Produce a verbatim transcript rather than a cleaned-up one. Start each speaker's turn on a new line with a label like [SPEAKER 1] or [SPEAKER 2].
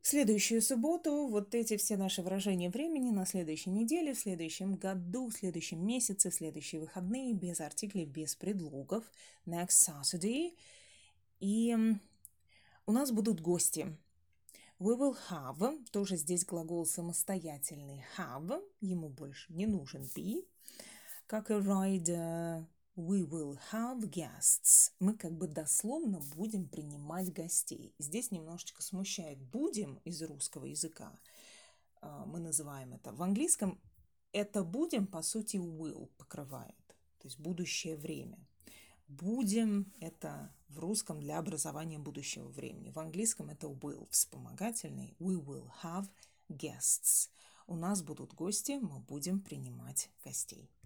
[SPEAKER 1] следующую субботу вот эти все наши выражения времени на следующей неделе, в следующем году, в следующем месяце, в следующие выходные, без артиклей, без предлогов. Next Saturday. И у нас будут гости. We will have, тоже здесь глагол самостоятельный have, ему больше не нужен be. Как и ride, we will have guests. Мы как бы дословно будем принимать гостей. Здесь немножечко смущает будем из русского языка. Мы называем это в английском. Это будем, по сути, will покрывает, то есть будущее время. Будем – это в русском для образования будущего времени. В английском это will, вспомогательный. We will have guests. У нас будут гости, мы будем принимать гостей.